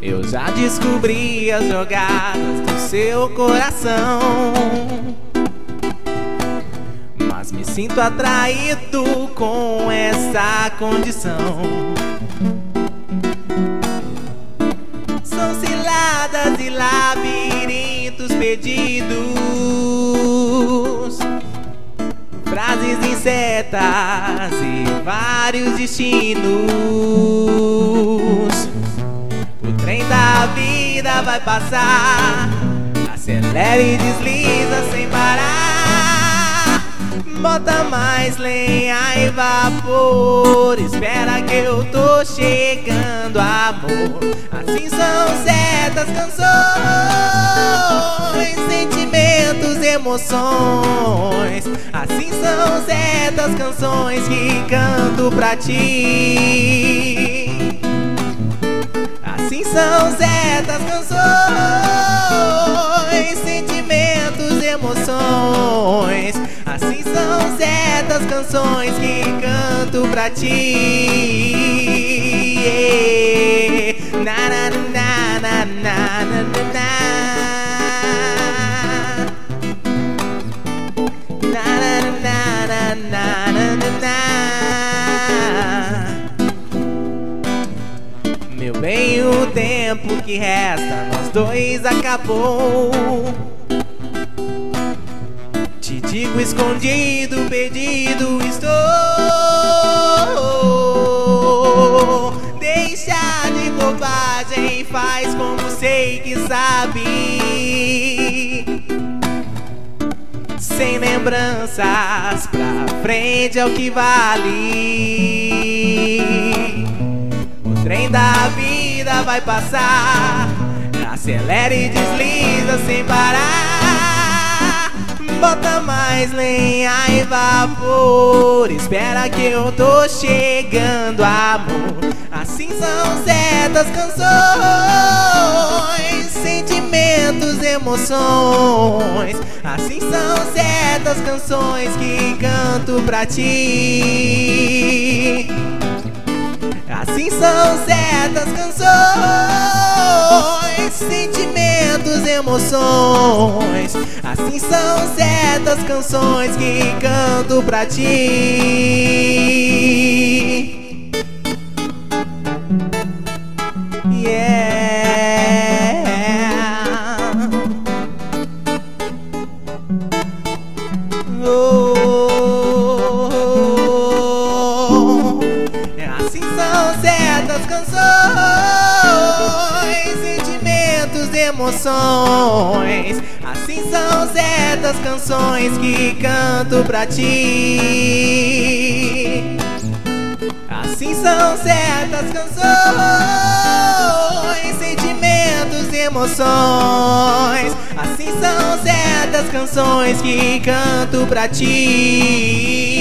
Eu já descobri as jogadas do seu coração, mas me sinto atraído com essa condição. São ciladas e labirintos perdidos, frases incertas e vários destinos. O trem da vida vai passar, acelera e desliza sem parar. Bota mais lenha e vapor, espera que eu tô chegando, amor. Assim são certas canções, sentimentos, emoções. Assim são certas canções que canto pra ti. Assim são certas canções, sentimentos, emoções. Assim são certas canções que canto pra ti. Na na na na na na na. Na na na na na na. Meu bem, o tempo que resta nós dois acabou. Te digo escondido, perdido estou. Deixa de bobagem, faz como sei que sabe. Sem lembranças, pra frente é o que vale. O trem da vida vai passar, acelera e desliza sem parar. Bota mais lenha e vapor, espera que eu tô chegando, amor. Assim são certas canções, sentimentos, emoções. Assim são certas canções que canto pra ti. Assim são certas canções, sentimentos, emoções. Assim são certas canções que canto pra ti. Assim são certas canções, sentimentos, emoções. Assim são certas canções que canto pra ti. Assim são certas canções, sentimentos, emoções. Assim são certas canções que canto pra ti.